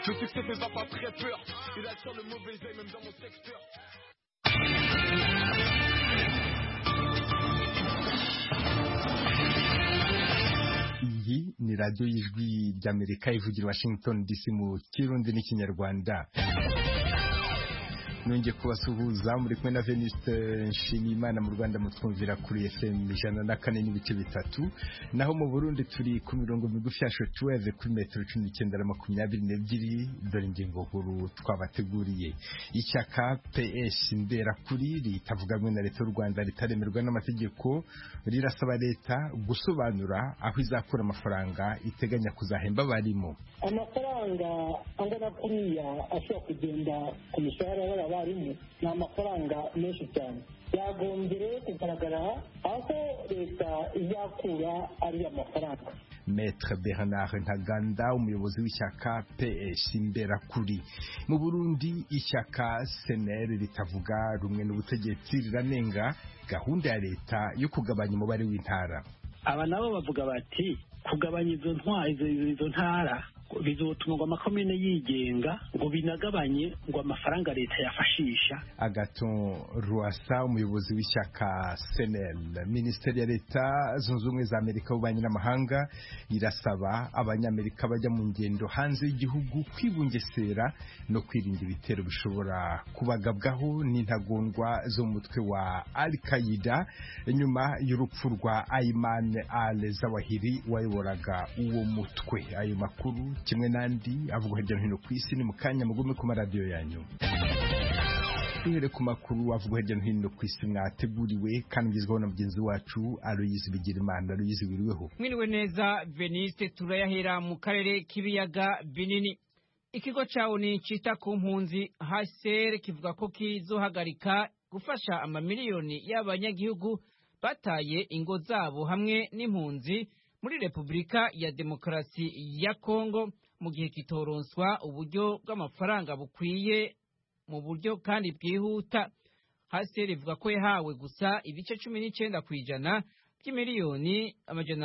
Je sais que ça fait pas très peur. Il attire le mauvais œil même dans mon secteur. Iyi ni radiyo y'ijwi ry'Amerika ivugira Washington DC mu Kirundi n'Ikinyarwanda. Nongeye kubasuhuza muri kumwe na Venuste Nshimiyimana mu Rwanda mutwumvira kuri FM 104.3 naho mu Burundi turi ku mirongo migufi ya shortwave kuri metero 1922 dore ingingo nkuru twabateguriye. Ishyaka PS Ndera kuri ritavugamwe na leta y'u Rwanda ritaremerwa n'amategeko rirasaba leta gusobanura aho izakura amafaranga iteganya kuzahemba barimo. Amafaranga angana kuriya ashobora kugenda ku mishahara y'abarimu ni amafaranga menshi cyane. Yagombye kugaragara aho leta izakura ari amafaranga. Maître Bernard Ntaganda umuyobozi w'ishyaka PS Imberakuri. Mu Burundi ishyaka CNL ritavuga rumwe n'ubutegetsi riranenga gahunda ya leta yo kugabanya umubare w'intara. Aba nabo bavuga bati kugabanya izo ntara bizotuma ngo amakomine yigenga ngo binagabanye ngo amafaranga leta yafashisha. Agaton Rwasa umuyobozi w'ishyaka CNL. Minisiteri ya Leta Zunze Ubumwe za Amerika y'Ububanyi n'Amahanga irasaba abanyamerika bajya mu ngendo hanze y'igihugu kwibungesera no kwirinda ibitero bishobora kubagabwaho n'intagondwa zo mu mutwe wa Al-Qaeda nyuma y'urupfu rwa Ayman al-Zawahiri wayoboraga uwo mutwe. Ayo makuru kimwe nandi avuga hirya no hino ku isi ni mukanya mugume ku maradiyo yanyu. Duhere ku makuru avuga hirya no hino ku isi mwateguriwe kandi ngizweho na mugenzi wacu Aloyizi Bigirimana. Aloyizi wiriweho? Mwiriwe neza Veniste. Turayahera mu karere k'ibiyaga binini. Ikigo cyawo ni cita ku mpunzi HCR kivuga ko kizohagarika gufasha amamiliyoni y'abanyagihugu bataye ingo zabo hamwe n'impunzi muri Repubulika ya Demokarasi ya Kongo mu gihe kitoronswa uburyo bw'amafaranga bukwiye mu buryo kandi bwihuta. HCR ivuga ko yahawe gusa ibice 19% by'imiliyoni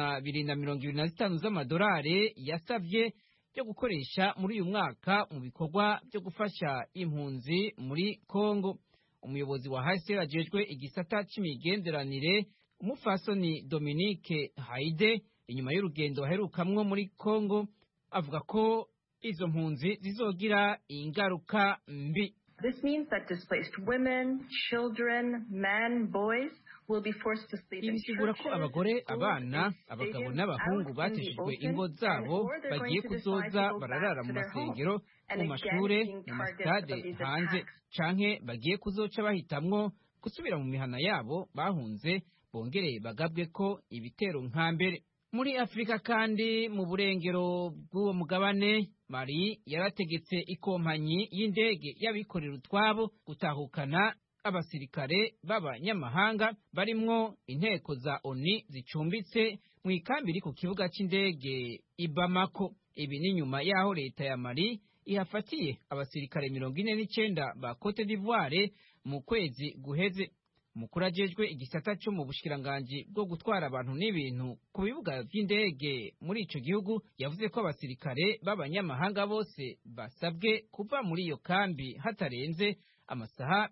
225 z'amadolari yasavye byo gukoresha muri uyu mwaka mu bikorwa byo gufasha impunzi muri Kongo. Umuyobozi wa HCR ajejwe igisata c'imigenderanire umufasoni Dominique Haide inyuma y'urugendo aherukamwo muri Kongo avuga ko izo mpunzi zizogira ingaruka mbi. This means that displaced women, children, men, boys will be forced to sleep in churches. Bisigura ko abagore, abana, abagabo n'abahungu bateshejwe ingo zabo bagiye kuzoza bararara mu masengero, mu mashure, mu masitade hanze, canke bagiye kuzoca bahitamwo gusubira mu mihana yabo bahunze bongere bagabwe ko ibitero nka mbere. Muri Afrika kandi mu burengero bw'uwo mugabane Mali yarategetse ikompanyi y'indege y'abikorera utwabo gutahukana abasirikare b'abanyamahanga barimwo inteko za ONU zicumbitse mu ikambi iri ku kibuga c'indege i Bamako. Ibi ni nyuma yaho leta ya Mali ihafatiye abasirikare 49 ba Cote d'Ivoire mu kwezi guheze. Umukuru ajejwe igisata cyo mu bushikiranganji bwo gutwara abantu n'ibintu ku bibuga vy'indege muri ico gihugu yavuze ko abasirikare b'abanyamahanga bose basabwe kuva muri iyo kambi hatarenze amasaha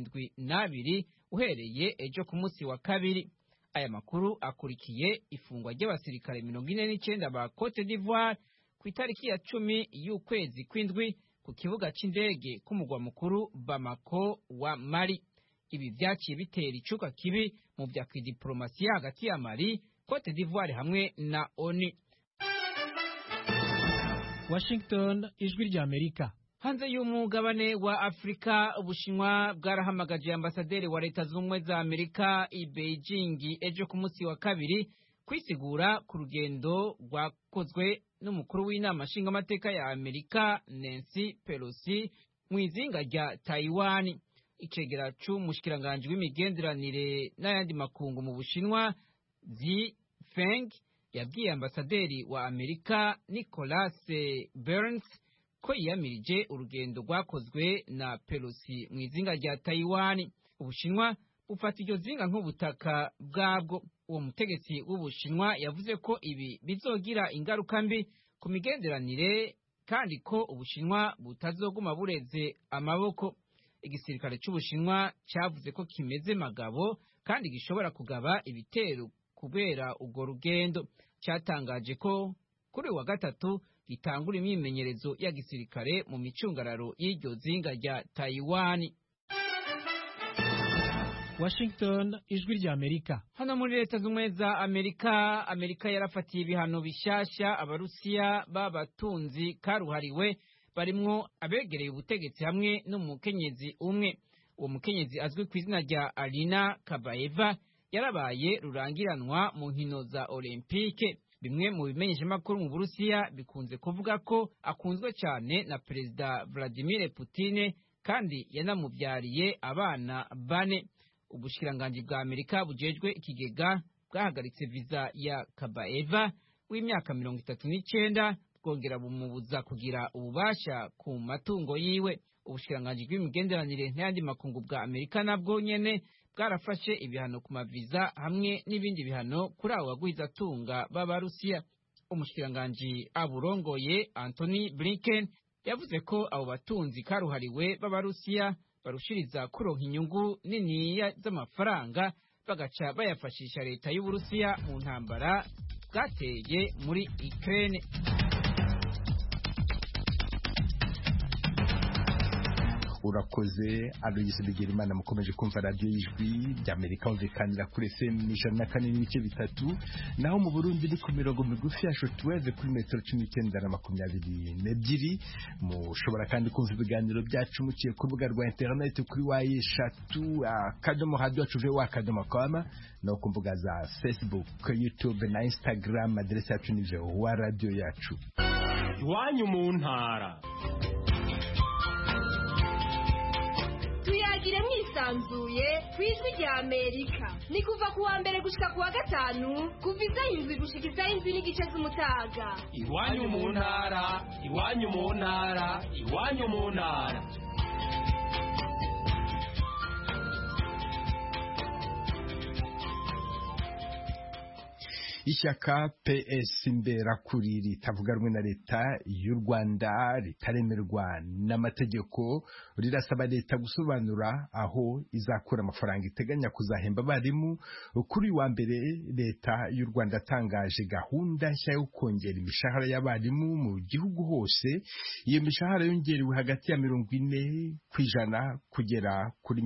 72 uhereye ejo ku munsi wa kabiri. Aya makuru akurikiye ifungwa ry'abasirikare 49 ba Cote d'Ivoire ku itariki ya 10 y'ukwezi kw'indwi ku kibuga c'indege k'umugwa mukuru Bamako wa Mali. Ibi vyaciye bitera icuka kibi mu vya kidiplomasiya hagati ya Mali, Cote d'Ivoire hamwe na ONU. Washington, ijwi rya Amerika. Hanze y'umugabane wa Afrika, Ubushinwa bwarahamagaje ambasaderi wa Leta Zunze za Amerika i Beijing ejo ku munsi wa kabiri kwisigura ku rugendo rwakozwe n'umukuru w'inama nshingamateka ya Amerika Nancy Pelosi mu izinga rya Taiwan. Icegera c'umushikiranganji w'imigenderanire n'ayandi makungu mu Bushinwa Zi Feng yabwiye ambasaderi wa Amerika Nicholas Burns ko yiyamirije urugendo rwakozwe na Pelosi mu izinga rya Taiwan. Ubushinwa bufata iryo zinga nk'ubutaka bwabwo. Uwo mutegetsi w'Ubushinwa yavuze ko ibi bizogira ingaruka mbi ku migenderanire kandi ko Ubushinwa butazoguma bureze amaboko. Igisirikare c'Ubushinwa cavuze ko kimeze magabo kandi gishobora kugaba ibitero kubera urwo rugendo. Cyatangaje ko kuri wa gatatu gitangura imyimenyerezo ya gisirikare mu micungararo y'iryo zinga rya Taiwan. Washington, ijwi rya Amerika. Hano muri Leta Zunze za Amerika yarafatiye ibihano bishasha Abarusiya b'abatunzi karuhariwe barimwo abegereye ubutegetsi hamwe n'umukenyezi umwe. Uwo mukenyezi azwi ku izina rya Alina Kabaeva yarabaye rurangiranwa mu nkino za Olympique. Bimwe mu bimenyeshamakuru mu Burusiya bikunze kuvuga ko akunzwe cyane na Perezida Vladimir Putin kandi yanamubyariye abana 4. Ubushikiranganji bwa Amerika bujejwe ikigega bwahagaritse viza ya Kabaeva w'imyaka 39 bwongera bumubuza kugira ububasha ku matungo yiwe. Ubushikiranganji bw'imigenderanire n'ayandi makungu bwa Amerika nabwo nyene bwarafashe ibihano ku maviza hamwe n'ibindi bihano kuri abo bagwizatunga b'Abarusiya. Umushikiranganji aburongoye Anthony Blinken yavuze ko abo batunzi karuhariwe b'Abarusiya barushiriza kuronka inyungu niniya z'amafaranga bagaca bayafashisha leta y'Uburusiya mu ntambara bwateye muri Ukraine. Urakoze Aloyse Bigirimana. Mukomeje kumva radio y'Ijwi ry'Amerika umvikanira kuri FM 104.3, naho mu Burundi ni ku mirongo migufi ya shortwave kuri metero 19 na 22. Mushobora kandi kumva ibiganiro byacu muciye ku rubuga rwa internet kuri www.radio.com no ku mbuga za Facebook, YouTube na Instagram. Adresse yacu ni radio yacu. Iwanyu mu ntara. Tuyagire mwisanzuye kw'Ijwi rya Amerika. Ni kuva ku wa mbere gushika ku wa gatanu kuva izayindwi gushika izayindwi n'igice z'umutaga. Iwanyu mu ntara, iwanyu mu ntara, iwanyu mu ntara. Ishyaka PS Imberakuri ritavuga rumwe na leta y'u Rwanda ritaremerwa n'amategeko rirasaba leta gusobanura aho izakura amafaranga iteganya kuzahemba abarimu. Kuri wa mbere leta y'u Rwanda atangaje gahunda nshya yo kongera imishahara y'abarimu mu gihugu hose. Iyo mishahara yongerewe hagati ya 40% kugera kuri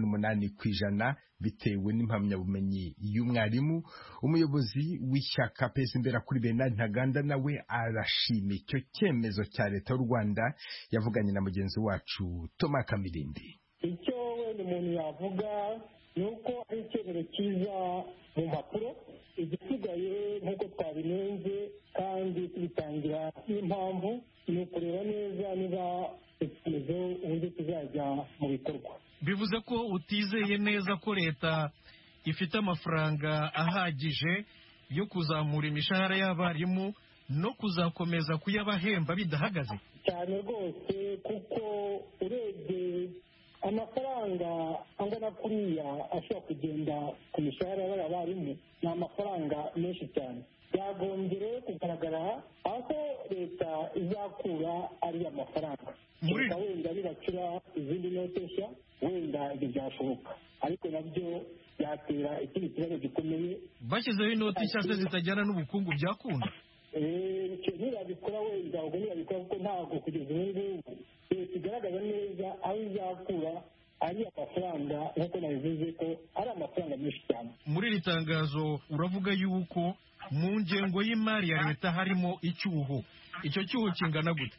88% bitewe n'impamyabumenyi y'umwarimu. Umuyobozi w'ishyaka PS Imberakuri Bernard Ntaganda nawe arashima icyo cyemezo cya leta y'u Rwanda. Yavuganye na mugenzi wacu Thomas Kamirindi. Icyo wenda umuntu yavuga ni uko ari icyemezo cyiza mu mpapuro, igisigaye nk'uko twabinenze kandi tubitangira n'impamvu ni ukureba neza niba icyemezo uburyo kizajya mu bikorwa. Bivuze ko utizeye neza ko leta ifite amafaranga ahagije yo kuzamura imishahara y'abarimu no kuzakomeza kuyabahemba bidahagaze cyane rwose, kuko urebye amafaranga angana kuriya ashobora kugenda ku mishahara y'abarimu ni amafaranga menshi cyane. Byagombye rero kugaragara aho leta izakura ariya mafaranga. Wenda nibacura izindi note nshya wenda ibyo byashoboka, ariko nabyo byatera ikindi kibazo gikomeye. Bashyizeho inoti nshya se zitajyana n'ubukungu byakunda. Icyo ntibabikora wenda, ubwo ntibabikora kuko ntabwo kugeza ubu ngubu leta igaragaza neza aho izakura ari amafaranga, nk'uko nabivuze ko ari amafaranga menshi cyane. Muri iri tangazo uravuga yuko mu ngengo y'imari ya leta harimo icyuho. Icyo cyuho kingana gute?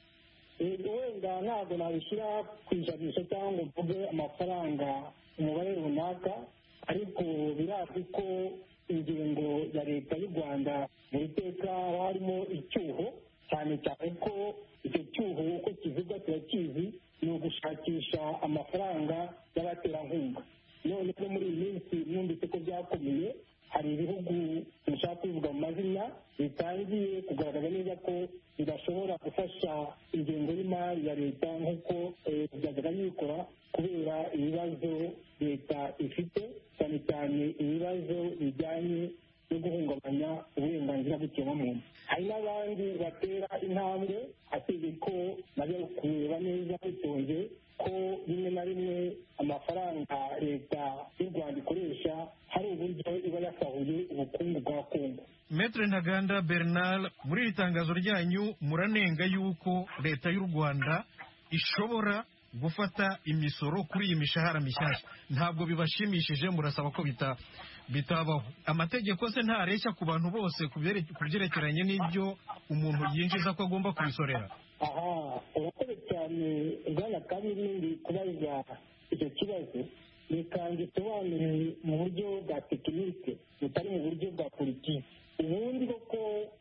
Wenda ntabwo nabishyira ku ijanisha cyangwa ngo mvuge amafaranga umubare runaka, ariko birazwi ko ingengo ya leta y'u Rwanda buri teka harimo icyuho, cyane cyane ko icyo cyuho uko kivugwa turakizi, ni ugushakisha amafaranga y'abaterankunga. None ko muri iyi minsi mwumvise ko byakomeye, hari ibihugu bishaka kubivuga mu mazina bitangiye kugaragaza neza ko bidashobora gufasha ingengo y'imari ya leta nk'uko byajyaga bikora, kubera ibibazo leta ifite, cyane cyane ibibazo bijyanye no guhungabanya uburenganzira bw'ikiremwamuntu. Hari n'abandi batera intambwe asibye ko bajya kureba neza bitonze ko rimwe na rimwe amafaranga leta y'u Rwanda ikoresha hari uburyo iba yasahuye ubukungu bwa Kongo. Maître Ntaganda Bernard, muri iri tangazo ryanyu muranenga yuko leta y'u Rwanda ishobora gufata imisoro kuri iyi mishahara mishyashya. Ntabwo bibashimishije, murasaba ko bitabaho. Amategeko se ntareshya ku bantu bose ku byerekeranye n'ibyo umuntu yinjiza ko agomba kubisorera? Urakoze cyane bwana Kabirindi kubaza icyo kibazo. Reka ngisobanure mu buryo bwa tekinike butari mu buryo bwa politiki. Ubundi koko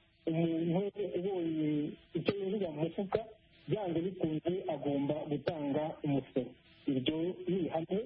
umuntu ubonye icyo yinjiza mu mufuka byanze bikunze agomba gutanga umusoro. Iryo ni ihame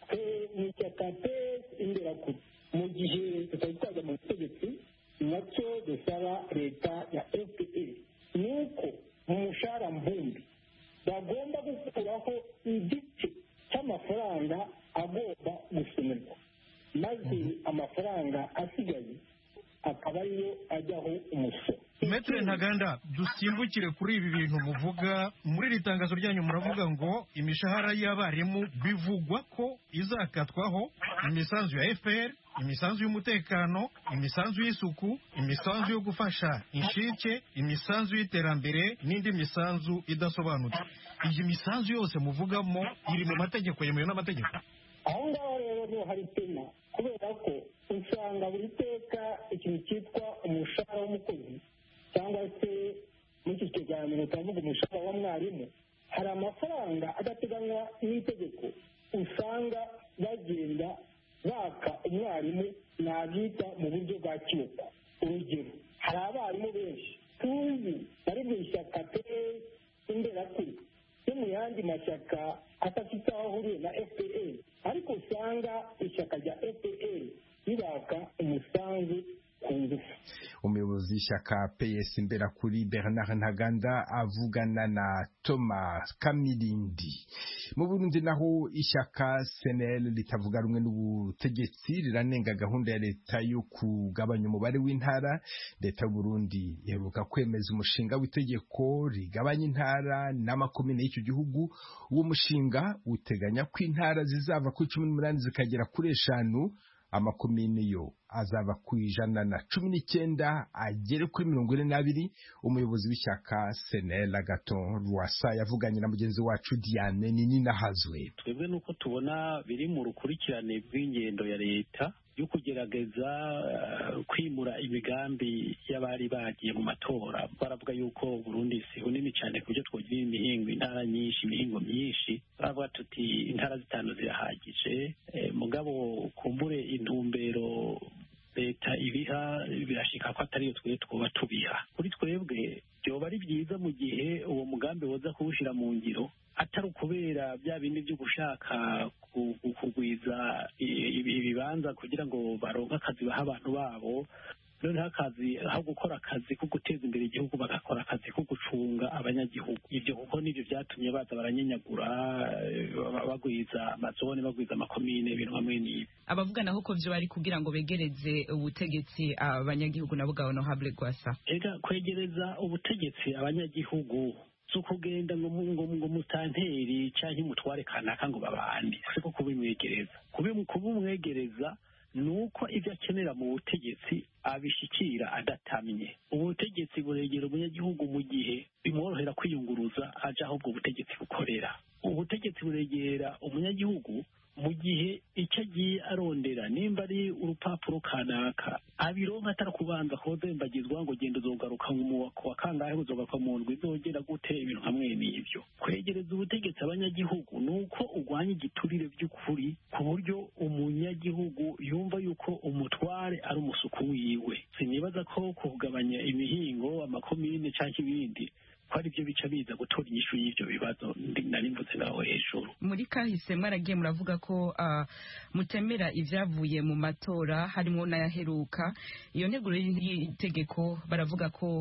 mu ishyaka imberakuri. Mu gihe tutari twajya mu butegetsi, nacyo dusaba leta ya FPR ni uko mu mushahara mbumbi bagomba gukuraho igice cy'amafaranga agomba gusonerwa, maze amafaranga asigaye akaba ariyo ajyaho umusoro. Maître Ntaganda, dusimbukire kuri ibi bintu muvuga. Muri iri tangazo ryanyu muravuga ngo imishahara y'abarimu bivugwa ko izakatwaho imisanzu ya FPR, imisanzu y'umutekano, imisanzu y'isuku, imisanzu yo gufasha inshike, imisanzu y'iterambere n'indi misanzu idasobanutse. Iyi misanzu yose muvugamo iri mu mategeko, yemewe n'amategeko? Aho ngaho rero hari tema, kubera ko usanga buri teka ikintu cyitwa umushahara w'umukozi cyangwa se muri iki kiganiro turavuga umushahara wa mwarimu, hari amafaranga adateganywa n'itegeko usanga bagenda baka umwarimu nabyita mu buryo bwa kiyoko. Urugero, hari abarimu benshi tuzi bari mu ishyaka imberakuri no mu yandi mashyaka adafite aho ahuriye na FPR, ariko usanga ishyaka rya FPR ribaka umusanzu ku ngufu. Umuyobozi w'ishyaka PS imberakuri Bernard Ntaganda avugana na Thomas Kamilindi. Mu Burundi naho ishyaka CNL litavuga rumwe n'ubutegetsi riranenga gahunda ya leta yo kugabanya umubare w'intara. Leta y'u Burundi iheruka kwemeza umushinga w'itegeko rigabanya intara n'amakomine y'icyo gihugu. Uwo mushinga uteganya ko intara zizava ku 18 zikagera kuri 5, amakomine yo azaba ku 119 agere kuri 42. Umuyobozi w'ishyaka CNL Agathon Rwasa yavuganye na mugenzi wacu Diane Ninahazwe. Twebwe nuko tubona biri mu rukurikirane rw'ingendo ya leta yo kugerageza kwimura imigambi y'abari bagiye mu matora. Baravuga yuko Burundi si bunini cyane kubyo twogira imihingo, intara nyinshi, imihingo myinshi. Baravuga tuti intara 5 zirahagije, mugabo kumbure intumbero leta ibiha birashika ko atari yo twoba tubiha. Kuri twebwe byoba ari byiza mu gihe uwo mugambi woza kuwushira mu ngiro, atari ukubera bya bindi byo gushaka kugwiza ibibanza kugira ngo baronke akazi baha abantu babo. Noneho akazi aho gukora akazi ko guteza imbere igihugu bagakora akazi ko gucunga abanyagihugu. Ibyo kuko nibyo byatumye baza baranyenyagura, bagwiza amazone, bagwiza amakomine, ibintu hamwe n'ibi. Abavugana ko byo bari kugira ngo begereze ubutegetsi abanyagihugu nabo gaho no hable gwasa. Ega kwegereza ubutegetsi abanyagihugu so kugenda ngo mutanteri cyangwa mutware kanaka ngo babandi, siko kubimwegereza. Kubumwegereza nuko ibyo akenera mu butegetsi abishikira adatamye. Ubutegetsi buregera umunyagihugu mu gihe bimworohera kwiyunguruza aja aho ubwo butegetsi bukorera. Ubutegetsi buregera umunyagihugu mu gihe icyo agiye arondera, nimba ari urupapuro kanaka abironka atari kubanza kozembagizwa ngo genda uzogaruka mu wa kangahe, uzogaruka mu ndwi izogera gute, ibintu hamwe n'ibyo. Kwegereza ubutegetsi abanyagihugu nuko urwanya igiturire by'ukuri, ku buryo umunyagihugu yumva yuko umutware ari umusuku wiwe. Sinibaza ko kugabanya imihingo, amakomine cyangwa ibindi ko ari byo bica biza gutora inyishu y'ibyo bibazo nari mvutse ngaho hejuru. Muri kahise mwaragiye muravuga ko mutemera ibyavuye mu matora harimo n'ayaheruka. Iyo nteguro y'itegeko baravuga ko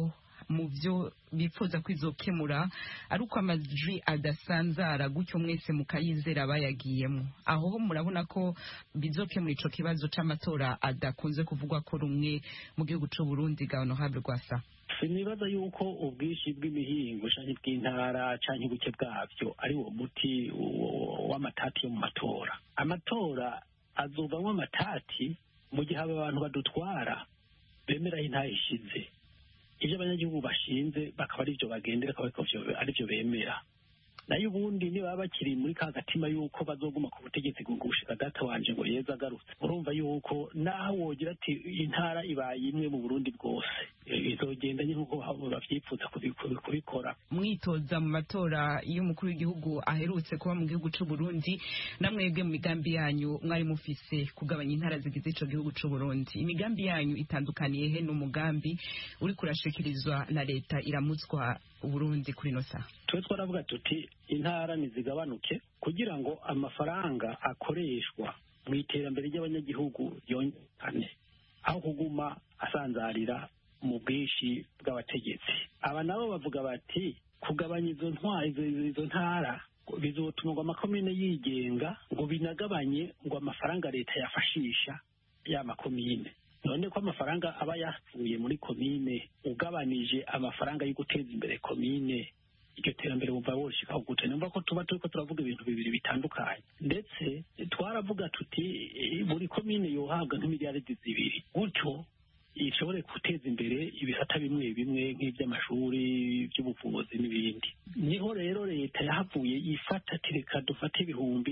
mu byo bifuza kwizokemura ari uko amajwi adasanzara gutyo mwese mukayizera bayagiyemo aho murabona ko bizokemura ico kibazo c'amatora adakunze kuvugwa ko rumwe mu gihugu c'u Burundi ga Honorable Rwasa. sinibaza yuko ubwinshi bw'imihingo canke bw'intara canke ubuke bwavyo ari wo muti w'amatati yo mu matora. Amatora azovamwo amatati mu gihe abantu badutwara bemera intara ishize ivyo abanyagihugu bashinze bakaba ari vyo bagendera ari vyo bemera. Nayo ubundi ni baba bakiri muri ka gatima yuko bazoguma ku butegetsi gushika data wanje ngo yeza agarutse urumva yuko naho wogira ati intara ibaye imwe mu Burundi bwose izogenda nk'uko bavyifuza kubikora. Mwitoza mu matora y'umukuru w'igihugu aherutse kuba mu gihugu c'u Burundi namwebwe mu migambi yanyu mwari mufise kugabanya intara zigize ico gihugu c'u Burundi. Imigambi yanyu itandukaniye he n'umugambi uri kurashikirizwa na leta iramutswa Burundi kuri nosa? Twe twaravuga tuti intara nizigabanuke kugira ngo amafaranga akoreshwa mu iterambere ry'abanyagihugu yongane aho kuguma asanzarira mu bwinshi bw'abategetsi. Aba nabo bavuga bati kugabanya izo ntara bizotuma ngo amakomine yigenga ngo binagabanye ngo amafaranga leta yafashisha ya makomine. None ko amafaranga aba yavuye muri komine ugabanije amafaranga yo guteza imbere komine iryo terambere bumva woshikaho gute? Numva ko tuba turiko turavuga ibintu bibiri bitandukanye. Ndetse twaravuga tuti buri komine yohabwa nk'imiliyaridi 2 gutyo ishobore guteza imbere ibisata bimwe bimwe nk'iby'amashuri by'ubuvuzi n'ibindi. Niho rero leta yahavuye ifata tireka dufate miliyoni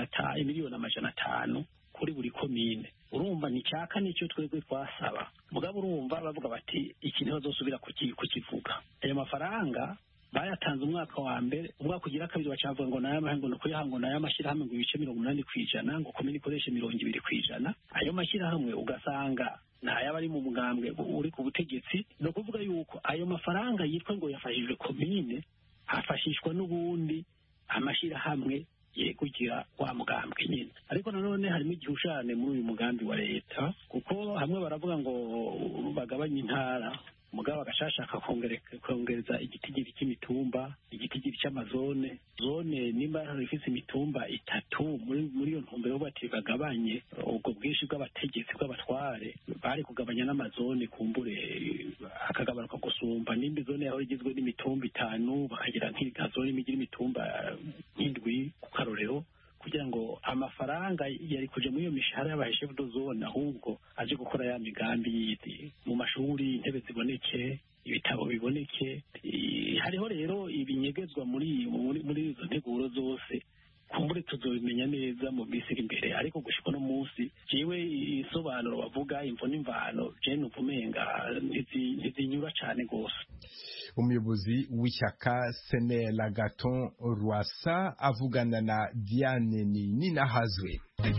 500 kuri buri komine. Urumva ni cyaka nicyo twebwe twasaba mugabo urumva bavuga bati iki niho zosubira kukivuga. Ayo mafaranga bayatanze umwaka wa mbere, umwaka ugira kabiri bacavuga ngo nayo amahango no kuyahango nayo amashirahamwe ngo ibice 80% ngo komine ikoreshe 20%. Ayo mashirahamwe ugasanga nayo bari mu mugambwe uri ku butegetsi. No kuvuga yuko ayo mafaranga yitwa ngo yafashijwe komine hafashishwa n'ubundi amashirahamwe kugira wa mugambwe nyine. Ariko nanone harimo igihushane muri uyu mugambi wa leta kuko hamwe baravuga ngo bagabanye intara mugabo agashashaka kongereza igitigiri cy'imitumba, igitigiri cy'amazone. Zone nimba ifise imitumba 3 muri iyo ntumbero bati bagabanye ubwo bwinshi bw'abategetsi bw'abatware bari kugabanya n'amazone kumbure akagabanuka gusumba. Nimba zone yaho igizwe n'imitumba 5 bakagira nk'igazone imigira imitumba 7 ku karorero kugira ngo amafaranga yari kuje muri iyo mishahara y'abaheshe zone ahubwo aje gukora ya migambi yiti mu mashuri, intebe ziboneke, ibitabo biboneke. Hariho rero ibinyegezwa muri izo nteguro zose kumbure tuzobimenya neza mu bisi imbere. Ariko gushika no munsi jewe isobanuro bavuga imvo n'imvano je nuvumenga ntizinyura cyane gose. Umuyobozi w'ishyaka Senel Agathon Rwasa avugana na Diane Ninahazwe.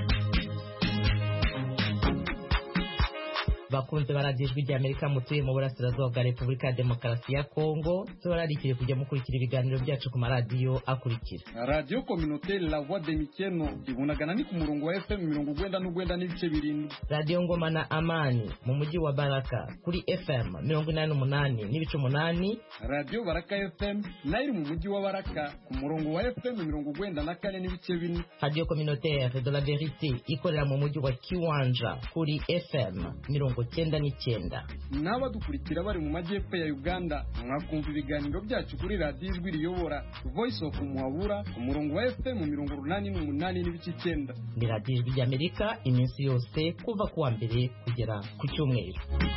Bakunze baradijwe rya Amerika mutuye mu burasirazuba bwa Repubulika ya Demokarasi ya Kongo turarikire kujya mukurikira ibiganiro byacu ku maradiyo akurikira. Radio Communautaire La Voix de Mikeno ibunagana ni ku murongo wa FM 99 n'ibice 7. Radio Ngoma na Amani mu mujyi wa Baraka kuri FM 88 n'ibice 8. Radio Baraka FM nayo mu mujyi wa Baraka ku murongo wa FM 94 n'ibice 4. Radio Communautaire de la Vérité ikorera mu mujyi wa Kiwanja kuri FM 99. N'abadukurikira bari mu majyepfo ya Uganda mwakumva ibiganiro byacu kuri Radio Ijwi Riyobora Voice of Muhabura ku murongo wa FM 88 n'ibice 9. Ni Radio Ijwi ry'Amerika iminsi yose kuva kuwa mbere kugera ku cyumweru.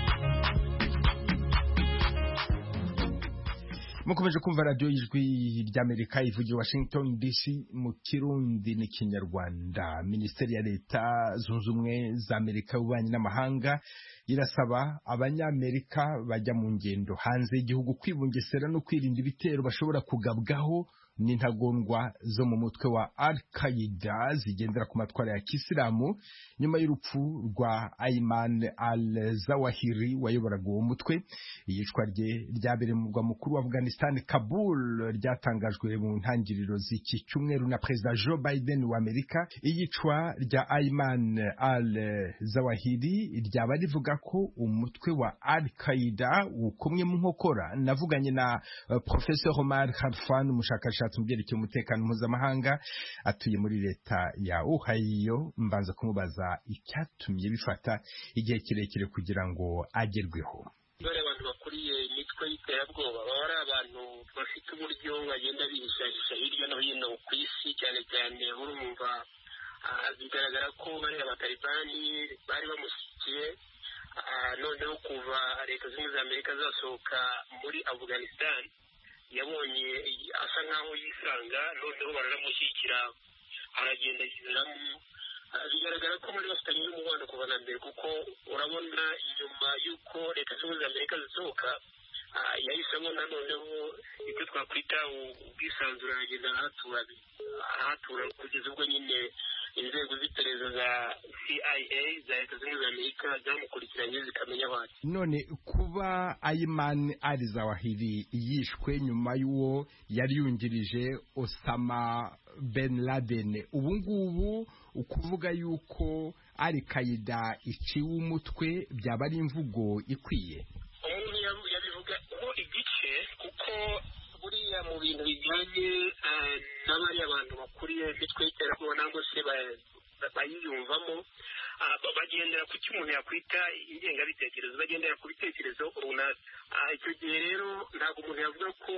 Mukomeje kumva radio Ijwi ry'Amerika ivugira Washington DC mu Kirundi n'Ikinyarwanda. Minisiteri ya Leta Zunze Ubumwe za Amerika y'Ububanyi n'Amahanga irasaba abanyamerika bajya mu ngendo hanze y'igihugu kwibungesera no kwirinda ibitero bashobora kugabwaho n'intagondwa zo mu mutwe wa Al-Qaeda zigendera ku matwara ya Kisilamu nyuma y'urupfu rwa Ayman al-Zawahiri wayoboraga uwo mutwe. Iyicwa rye ryabereye mu murwa mukuru wa Afghanistan Kabul ryatangajwe mu ntangiriro z'iki cyumweru na Perezida Joe Biden wa Amerika. Iyicwa rya Ayman al-Zawahiri ryaba rivuga bigaragara ko umutwe wa Al-Qaeda ukomye mu nkokora. Navuganye na Professor Omar Khalfan, umushakashatsi mu byerekeye umutekano mpuzamahanga atuye muri leta ya Ohio. Mbanza kumubaza icyatumye bifata igihe kirekire kugira ngo agerweho. Dore abantu bakuriye imitwe y'iterabwoba baba ari abantu bafite uburyo bagenda bihishahisha hirya no hino ku isi, cyane cyane urumva bigaragara ko bari abatalibani bari bamushyigikiye. Noneho kuva leta zimwe za Amerika zasohoka muri Afghanistan yabonye asa nkaho yisanga, noneho baranamushyigikira aragenda yizeramo. Bigaragara ko bari bafitanye n'umubano kuva na mbere, kuko urabona inyuma y'uko leta zimwe za Amerika zisohoka yahisemo noneho ibyo twakwita ubwisanzure, aragenda ahatura kugeza ubwo nyine inzego z'iperereza za CIA za leta zimwe za Amerika zamukurikiranye zikamenya aho ari. None kuba Ayman al-Zawahiri yishwe nyuma y'uwo yari yungirije Osama Ben Laden, ubu ngubu ukuvuga yuko Al-Qaeda iciwe umutwe byaba ari imvugo ikwiye? Umuntu yabivugaho igice, kuko buriya mu bintu bijyanye n'abari abantu bakuriye imitwe y'iterabwoba nangwa se bayiyumvamo, bagendera ku cyo umuntu yakwita ingengabitekerezo, bagendera ku bitekerezo runaka. Icyo gihe rero ntabwo umuntu yavuga ko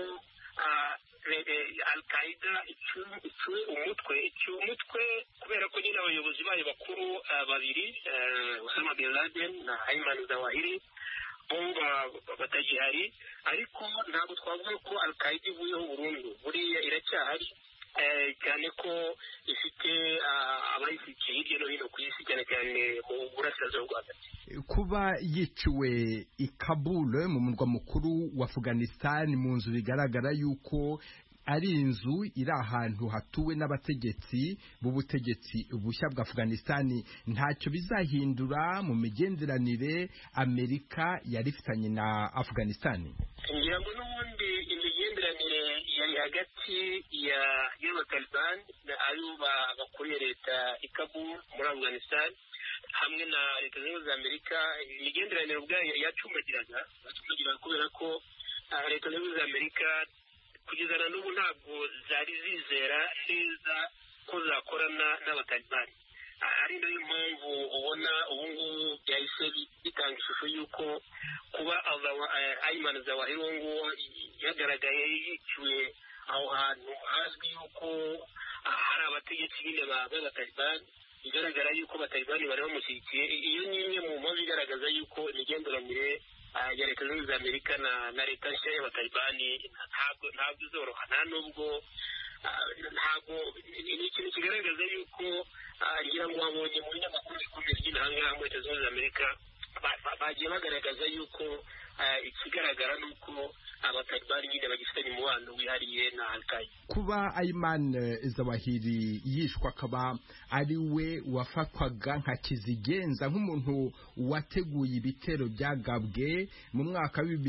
Al-Qaeda iciwe umutwe kubera ko nyine abayobozi bayo bakuru babiri, Osama Bin Laden na Ayman al-Zawahiri, batagihari. Ariko ntabwo twavuga ko Al-Qaeda ivuyeho burundu, buriya iracyahari, cyane ko ifite abayishyigikiye hirya no hino ku isi, cyane cyane mu burasirazuba bwo hagati. Kuba yiciwe i Kabul mu murwa mukuru wa Afghanistan mu nzu bigaragara yuko ari inzu iri ahantu hatuwe n'abategetsi b'ubutegetsi bushya bwa Afghanistan, ntacyo bizahindura mu migenderanire Amerika yari ifitanye na Afghanistan? Ngira ngo n'ubundi imigenderanire yari hagati y'abatalibani ayo bakuriye leta i Kabul muri Afghanistan hamwe na leta zunze za Amerika, imigenderanire ubwayo yacumbagiraga kubera ko leta zunze za Amerika kugeza na n'ubu ntabwo zari zizera neza ko zakorana n'abatalibani. Ari nayo mpamvu ubona ubu ngubu byahise bitanga ishusho y'uko kuba Ayman al-Zawahiri uwo nguwo yagaragaye yiciwe aho hantu hazwi y'uko hari abategetsi nyine b'abatalibani, bigaragara y'uko abatalibani bari bamushyigikiye. Iyo ni imwe mu mpamvu igaragaza y'uko imigenderanire ya leta zunze za Amerika na leta nshya y'abatalibani ntabwo izoroha, nta nubwo ntabwo ni ikintu kigaragaza y'uko ngira ngo wabonye mu binyamakuru bikomeye by'inahanga muri leta zunze za Amerika bagiye bagaragaza y'uko ikigaragara ni uko abatalibani nyine bagifitanye umubano wihariye na Al-Qaeda. Kuba Ayman al-Zawahiri yishwa akaba ari we wafatwaga nka kizigenza, nk'umuntu wateguye ibitero byagabwe mu mwaka wa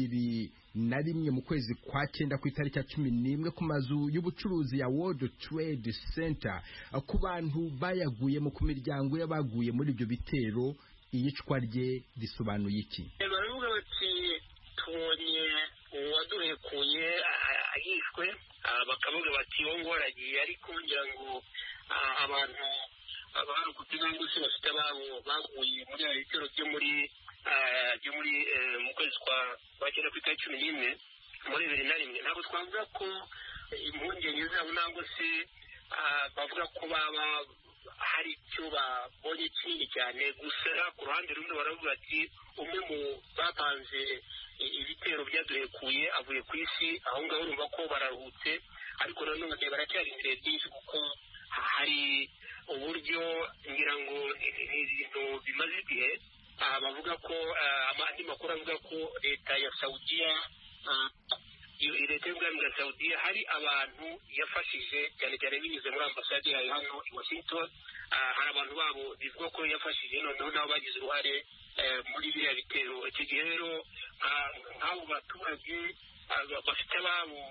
2001 mu kwezi kwa 9 ku itariki ya 11 ku mazu y'ubucuruzi ya World Trade Center, ku bantu bayaguyemo, ku miryango y'abaguye muri ibyo bitero, iyicwa rye risobanuye iki? Baravuga bati tubonye uwaduhekuye yishwe, bakavuga bati uwo ngo aragiye, ariko ngira ngo abantu barokotse nangwa se bafite ababo baguye muri aya bitero byo muri mu kwezi kwa 9 ku itariki 11 muri 2001. Ntabwo twavuga ko impungenge zabo nangwa se bavuga ko baba hari icyo babonye kinini cyane. Gusa ku ruhande rumwe baravuga ati umwe mu bapanze ibitero byaduhekuye avuye ku isi, aho ngaho urumva ko bararuhutse, ariko nanone baracyarindiriye byinshi kuko hari uburyo ngira ngo ibintu bimaze igihe. Bavuga ko andi makuru avuga ko leta ya Saudiya, leta y'ubwami bwa Saudiya, hari abantu yafashije cyane cyane binyuze muri ambasade yayo hano i Washington. Hari abantu babo bivuga ko yafashije, noneho nabo bagize uruhare muri biriya bitero. Icyo gihe rero nk'abo baturage bafite ababo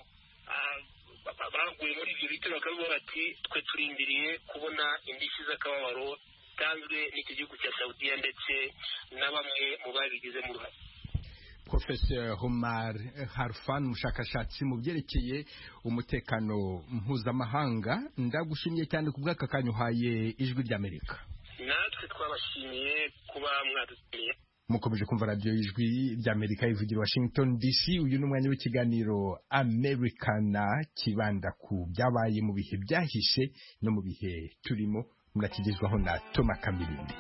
baguye muri ibyo bitero bakavuga bati twe turindiriye kubona indishyi z'akababaro gitanzwe n'iki gihugu cya Saudiya ndetse na bamwe mu babigizemo uruhare. Professor Omar Harfan, umushakashatsi mu byerekeye umutekano mpuzamahanga, ndagushimiye cyane ku bw'aka kanya uhaye Ijwi ry'Amerika. Natwe twabashimiye kuba mwadutumiye. Mukomeje kumva radiyo y'Ijwi ry'Amerika ivugira Washington DC. Uyu ni umwanya w'ikiganiro Americana kibanda ku byabaye mu bihe byahishe no mu bihe turimo, murakigezwaho na Toma Kamilini.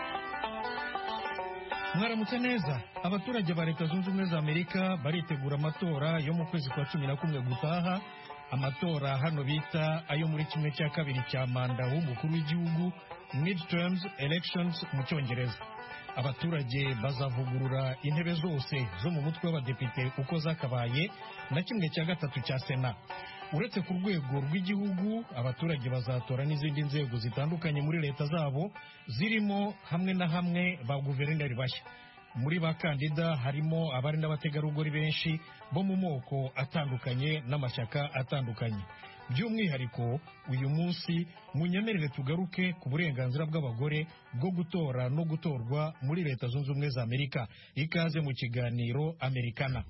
Mwaramutse neza. Abaturage ba Leta Zunze Ubumwe za Amerika baritegura amatora yo mu kwezi kwa 11 gutaha. Amatora hano bita ayo muri kimwe cya kabiri cya manda w'umukuru w'igihugu, midterms elections mu Cyongereza. Abaturage bazavugurura intebe zose zo mu mutwe w'abadepite uko zakabaye na kimwe cya gatatu cya Sena. Uretse ku rwego rw'igihugu, abaturage bazatora n'izindi nzego zitandukanye muri leta zabo, zirimo hamwe na hamwe ba guverineri bashya. Muri bakandida harimo abari n'abategarugori benshi bo mu moko atandukanye n'amashyaka atandukanye. By'umwihariko uyu munsi munyemerere tugaruke ku burenganzira bw'abagore bwo gutora no gutorwa muri Leta Zunze Ubumwe za Amerika. Ikaze mu kiganiro Americana.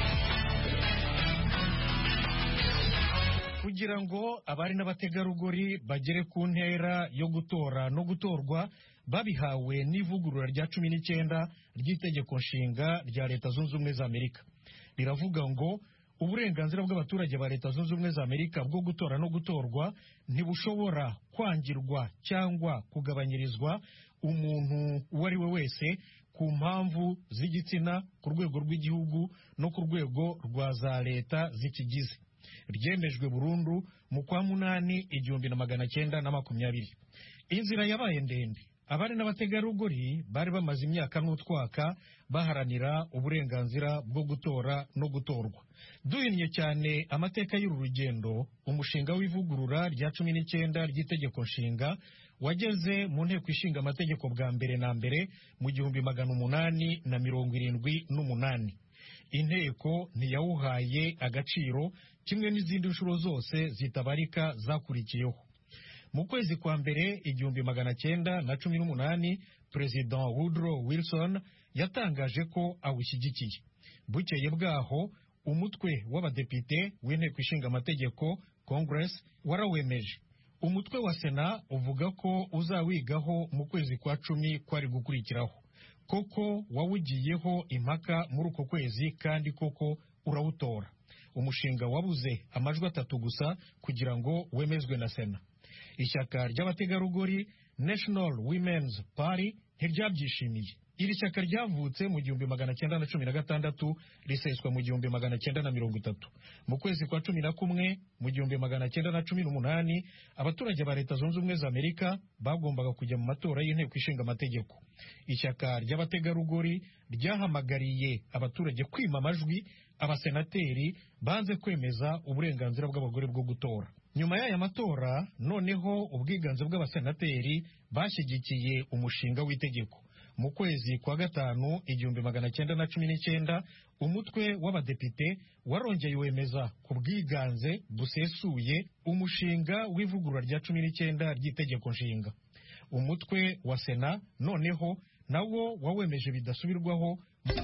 Kugira ngo abari n'abategarugori bagere ku ntera yo gutora no gutorwa, babihawe n'ivugurura rya 19 ry'itegeko nshinga rya Leta Zunze Ubumwe za Amerika. Riravuga ngo uburenganzira bw'abaturage ba Leta Zunze Ubumwe za Amerika bwo gutora no gutorwa ntibushobora kwangirwa cyangwa kugabanyirizwa umuntu uwo ari we wese ku mpamvu z'igitsina, ku rwego rw'igihugu no ku rwego rwa za leta zikigize. Ryemejwe burundu mu kwa 8 1920. Inzira yabaye ndende. Abari n'abategarugori bari bamaze imyaka n'utwaka baharanira uburenganzira bwo gutora no gutorwa. Duhinnye cyane amateka y'uru rugendo, umushinga w'ivugurura rya 19 ry'itegeko nshinga wageze mu nteko ishinga amategeko bwa mbere na mbere mu 1878. Inteko ntiyawuhaye agaciro kimwe n'izindi nshuro zose zitabarika zakurikiyeho. Mu kwezi kwa mbere 1918, President Woodrow Wilson yatangaje ko awushyigikiye. Bukeye bwaho umutwe w'abadepite w'inteko ishinga amategeko Congress warawemeje. Umutwe wa Sena uvuga ko uzawigaho mu kwezi kwa 10 kwari gukurikiraho. Koko wawugiyeho impaka muri uko kwezi kandi koko urawutora. Umushinga wabuze amajwi 3 gusa kugira ngo wemezwe na Sena. Ishyaka ry'abategarugori National Women's Party ntiryabyishimiye. Iri shyaka ryavutse mu 1916 riseswa mu 1930. Mu kwezi kwa 11 mu 1918 abaturage ba Leta Zunze Ubumwe za Amerika bagombaga kujya mu matora y'inteko ishinga amategeko. Ishyaka ry'abategarugori ryahamagariye abaturage kwima amajwi, abasenateri banze kwemeza uburenganzira bw'abagore bwo gutora. Nyuma y'aya matora noneho ubwiganze bw'abasenateri bashyigikiye umushinga w'itegeko. Mu kwezi kwa 5 1919 umutwe w'abadepite warongeye wemeza ku bwiganze busesuye umushinga w'ivugurura rya 19 ry'itegeko nshinga. Umutwe wa Sena noneho nawo wawemeje bidasubirwaho.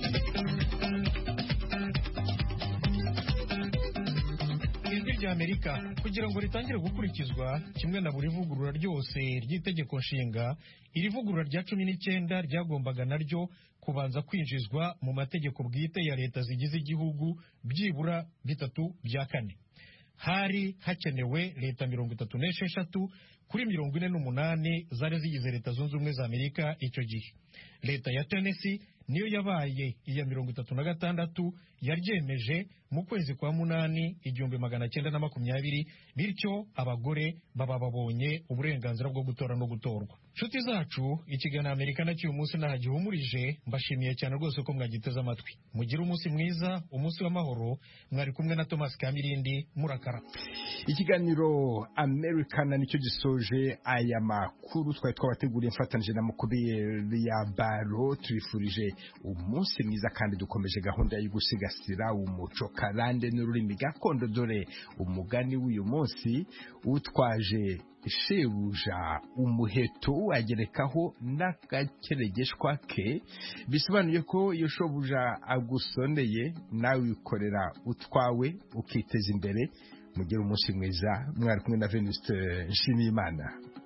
Ijwi ry'Amerika kugira ngo ritangire gukurikizwa kimwe na buri vugurura ryose ry'itegeko nshinga, iri vugurura rya 19 ryagombaga naryo kubanza kwinjizwa mu mategeko bwite ya leta zigize igihugu byibura 3/4. Hari hakenewe leta 36 kuri 48 zari zigize Leta Zunze Ubumwe za Amerika icyo gihe. Leta ya Tennessee niyo yabaye iya 36 yaryemeje mu kwezi kwa 8 1920, bityo abagore baba babonye uburenganzira bwo gutora no gutorwa. Nshuti zacu, ikiganiro Americana cy'uyu munsi nahagihumurije, mbashimiye cyane rwose ko mwagiteze amatwi. Mugire umunsi mwiza, umunsi w'amahoro. Mwari kumwe na Thomas Kamirindi, murakara. Ikiganiro Americana nicyo gisoje aya makuru twari twabateguriye mfatanije na Mukubiri ya Baro. Tubifurije umunsi mwiza kandi dukomeje gahunda yo gusigasira umuco karande n'ururimi gakondo. Dore umugani w'uyu munsi utwaje shebuja umuheto agerekaho n'agakeregeshwa ke, bisobanuye ko iyo shobuja agusoneye nawe wikorera utwawe ukiteza imbere. Mugire umunsi mwiza. Mwari kumwe na Venuste Nshimiyimana.